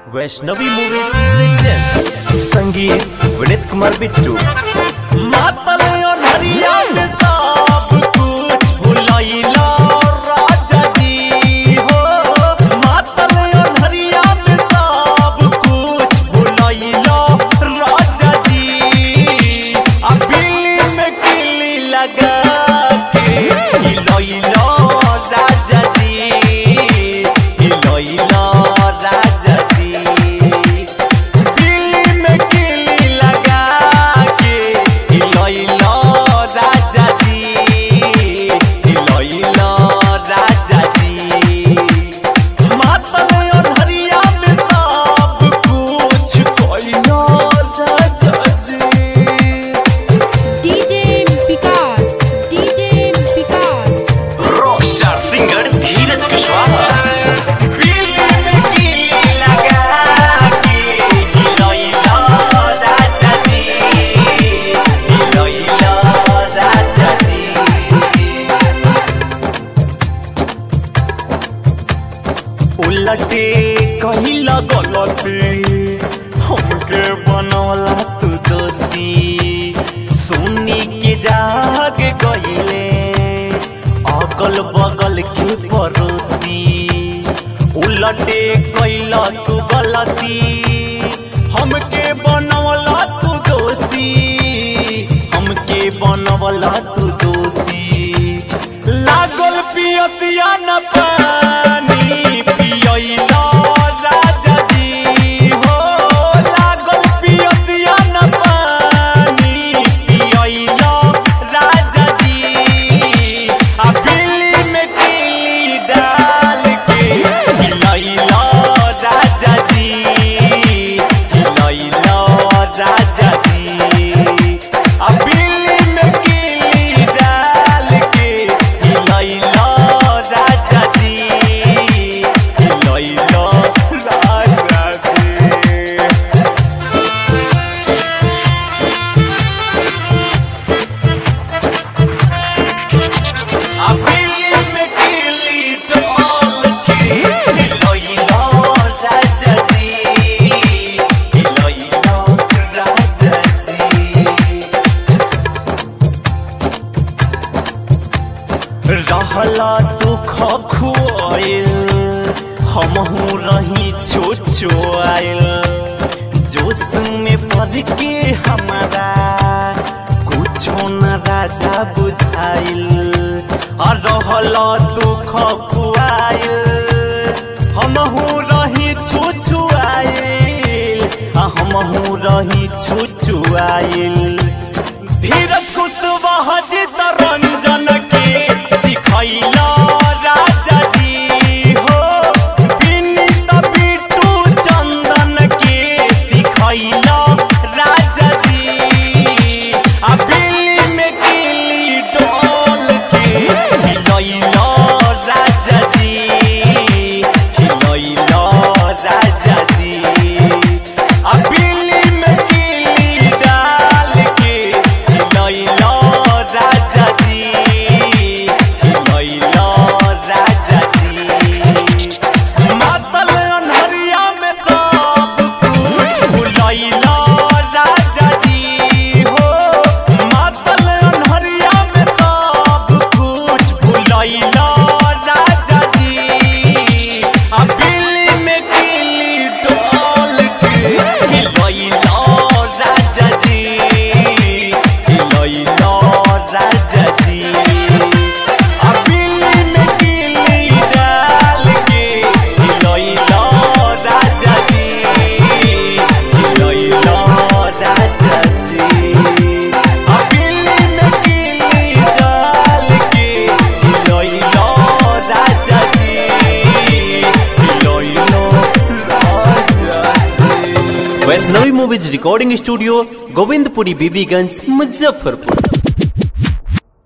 Vaishnavi movies present संगीत विनीत कुमार बिट्टू। मातल अनहरिया में सब कुछ भुलाइला राजा जी हो। मातल अनहरिया में सब कुछ भुलाइला राजा जी। बिल्ली में किली लगा के हिलैला राजा जी, हिलैला राजा जी। बिल्ली में किली लगा के हिलैला राजा जी, हिलैला राजा जी। मातल अनहरिया में सब कुछ कइला राजा जी। DJ Vikas rockstar singer Dheeraj Kushwaha. बिल्ली में किली लगा के हिलैला राजा जी, हिलैला राजा जी। उलटे कहिला गलती हमके बनवला तू दोषी। सुनी के जाग गईले अगल बगल के पड़ोसी। उलटे कइला तू गलती हमके बनवला तू दोषी, हमके बनवला तू दोषी। लागल पियतिया न पानी पियैला राजा जी हो। लागल पियतिया न पानी पियैला राजा जी। बिल्ली में किली डाल के हिलैला राजा जी, हिलैला राजा जी। बिल्ली में किली डाल के हिलैला राजा जी, हिलैला राजा जी। बिल्ली में किली डाल के हिलैला राजा जी, हिलैला राजा जी। रहला तू खखुआइल हमहू रही छोछुआइल। जोश में पड़ के हमारा कुछो न राजा बुझाइल। रहला तू खखुआइल हमहू रही छुछुआइल, हमहू रही छुछुआइल। धीरज कुशवाहा जी रंजन के सिखैला राजा जी हो। विनीत बिट्टू चंदन के सिखैला राजा जी। बिल्ली में किली डाल के हिलैला राजा जी, हिलैला राजा जी। बिल्ली में किली डाल के हिलैला राजा जी, हिलैला राजा जी। मातल अनहरिया में सब कुछ भुलैला राजा जी हो। मातल अनहरिया में सब कुछ भुलैला राजा जी। बिल्ली में किली डाल के हिलैला राजा जी, हिलैला राजा जी। बिल्ली में किली डाल के हिलैला राजा जी, हिलैला राजा जी। बिल्ली में किली डाल के हिलैला राजा जी, हिलैला राजा जी। Vaishnavi movies recording studio Govindpuri Bibiganj Muzaffarpur.